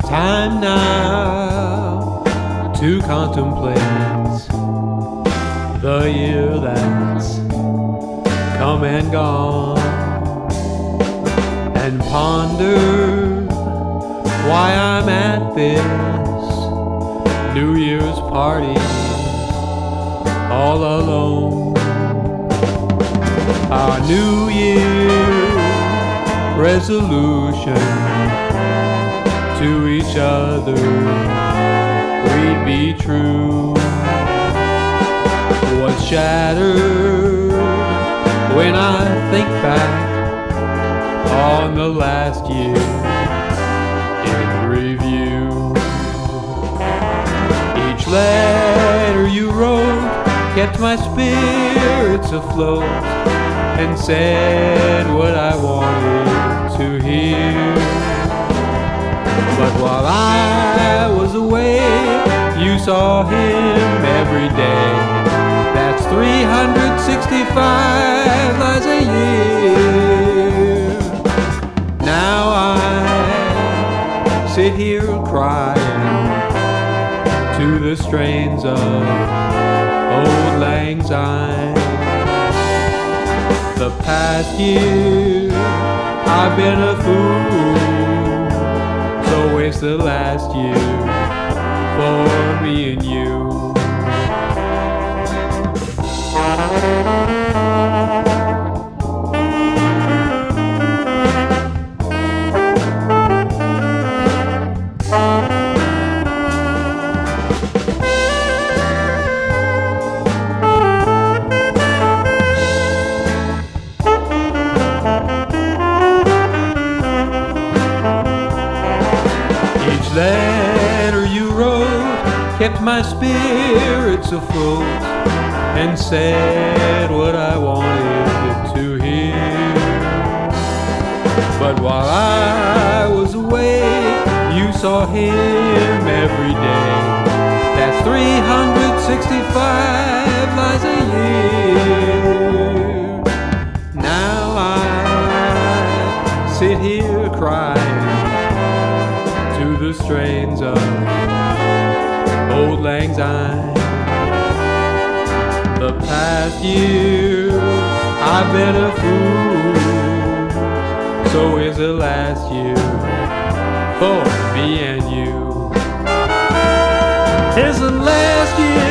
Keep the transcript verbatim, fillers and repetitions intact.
time now to contemplate the year that's come and gone, and ponder why I'm at this New Year's party all alone. Our New Year resolution to each other, we'd be true, was shattered when I think back on the last year in review. Each letter you wrote kept my spirits afloat and said what I wanted to hear. But while I was away, you saw him every day. That's three hundred sixty-five lives a year. Now I sit here crying to the strains of Auld Lang Syne. The past year I've been a fool, so it's the last year for me and you. Each letter you wrote kept my spirits afloat and said what I wanted to hear. But while I was away, you saw him every day. That's three hundred sixty-five lives a year. Now I sit here crying to the strains of Auld Lang Syne. The past year I've been a fool, so is the last year for me and you. It's the last year